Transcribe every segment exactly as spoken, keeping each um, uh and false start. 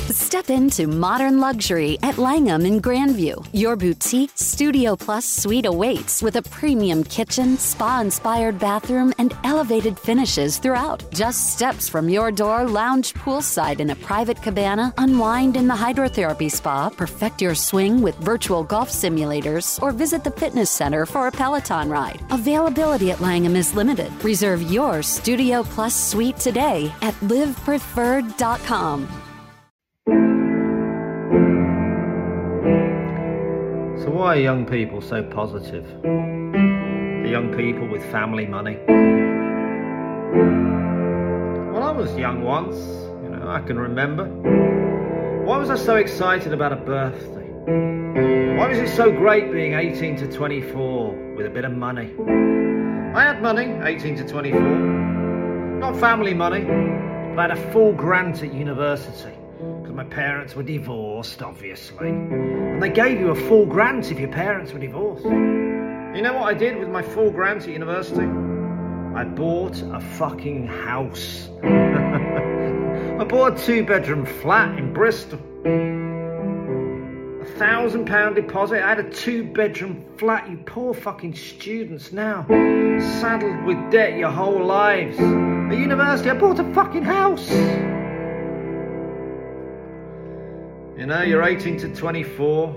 Step into modern luxury at Langham in Grandview. Your boutique Studio Plus suite awaits with a premium kitchen, spa-inspired bathroom, and elevated finishes throughout. Just steps from your door, lounge poolside in a private cabana, unwind in the hydrotherapy spa, perfect your swing with virtual golf simulators, or visit the fitness center for a Peloton ride. Availability at Langham is limited. Reserve your Studio Plus suite today at live preferred dot com. So why are young people so positive? The young people with family money. Well, I was young once, you know, I can remember. Why was I so excited about a birthday? Why was it so great being eighteen to twenty-four with a bit of money? I had money, eighteen to twenty-four. Not family money, but I had a full grant at university. Because my parents were divorced, obviously. And they gave you a full grant if your parents were divorced. You know what I did with my full grant at university? I bought a fucking house. I bought a two-bedroom flat in Bristol. A thousand pound deposit. I had a two-bedroom flat. You poor fucking students now. Saddled with debt your whole lives. At university, I bought a fucking house. You know, you're eighteen to twenty-four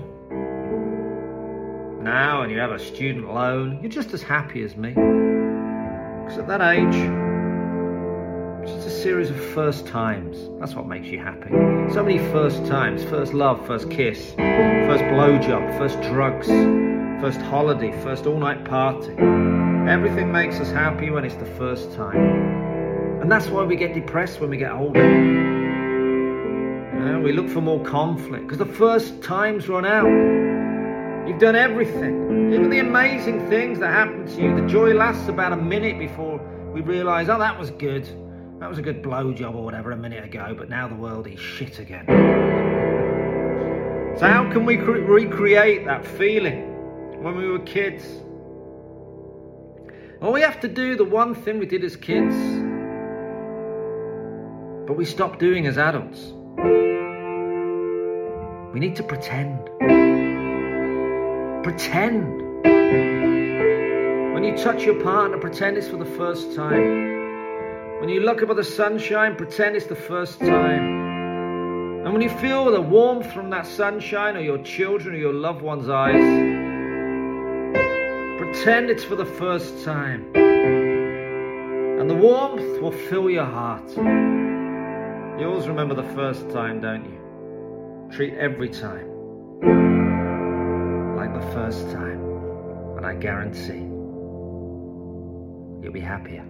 now and you have a student loan. You're just as happy as me. Because at that age, it's just a series of first times. That's what makes you happy. So many first times. First love, first kiss, first blowjob, first drugs, first holiday, first all-night party. Everything makes us happy when it's the first time. And that's why we get depressed when we get older. You know, we look for more conflict because the first time's run out. You've done everything, even the amazing things that happen to you. The joy lasts about a minute before we realise, oh, that was good. That was a good blowjob or whatever a minute ago, but now the world is shit again. So how can we cre- recreate that feeling when we were kids? Well, we have to do the one thing we did as kids, but we stopped doing as adults. We need to pretend. Pretend. When you touch your partner, pretend it's for the first time. When you look up at the sunshine, pretend it's the first time. And when you feel the warmth from that sunshine or your children or your loved one's eyes, pretend it's for the first time. And the warmth will fill your heart. You always remember the first time, don't you? Treat every time like the first time, and I guarantee you'll be happier.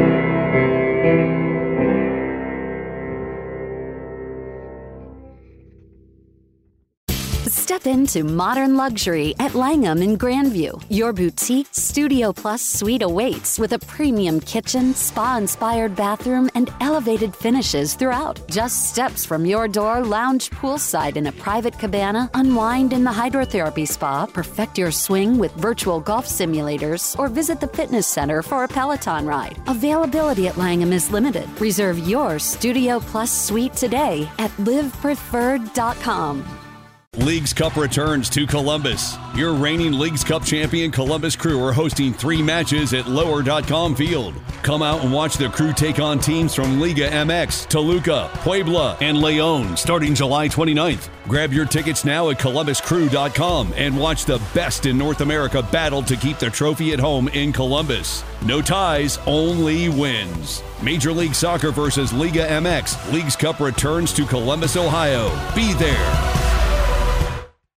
Step into modern luxury at Langham in Grandview. Your boutique Studio Plus suite awaits with a premium kitchen, spa-inspired bathroom, and elevated finishes throughout. Just steps from your door, lounge poolside in a private cabana, unwind in the hydrotherapy spa, perfect your swing with virtual golf simulators, or visit the fitness center for a Peloton ride. Availability at Langham is limited. Reserve your Studio Plus suite today at live preferred dot com. Leagues Cup returns to Columbus. Your reigning Leagues Cup champion Columbus Crew are hosting three matches at lower dot com Field. Come out and watch the Crew take on teams from Liga M X, Toluca, Puebla, and León starting July twenty-ninth. Grab your tickets now at columbus crew dot com and watch the best in North America battle to keep the trophy at home in Columbus. No ties, only wins. Major League Soccer versus Liga M X. Leagues Cup returns to Columbus, Ohio. Be there.